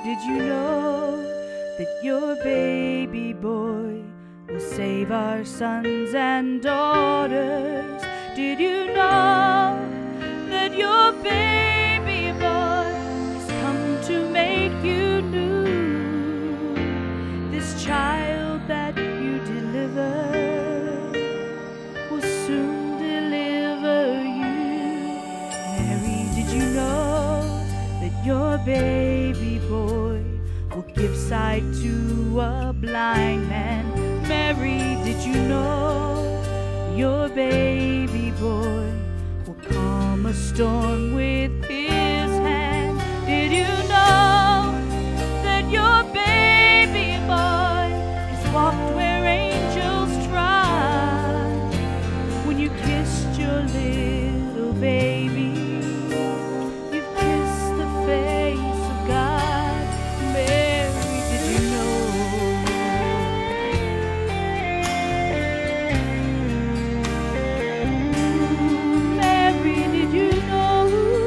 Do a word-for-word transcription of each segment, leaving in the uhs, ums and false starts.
did you know that your baby boy will save our sons and daughters? Did you know that your baby boy has come to make you new? This child that you deliver will soon deliver you. Mary, did you know that your baby boy will give sight to a blind man? Mary, did you know your baby boy will calm a storm with his hand? Did you know that your baby boy has walked where angels trod? When you kissed your little baby, you've kissed the face of God. Mary, did you know? Mary, did you know?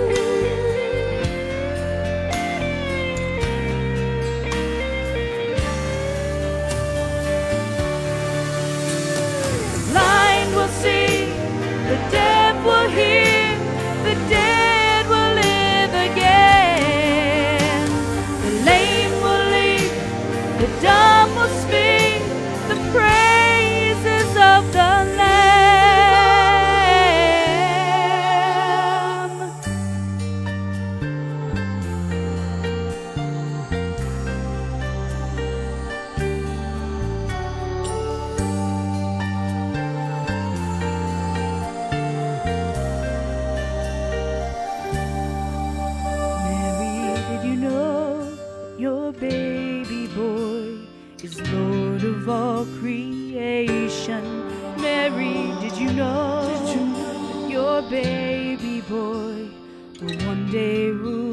The blind will see, the deaf will hear, the dead will live again. The lame will leap, the dumb will speak, the praises of the Lamb. Mary, did you know that your baby boy is Lord of all creation? Mary, did you know that your baby boy will one day rule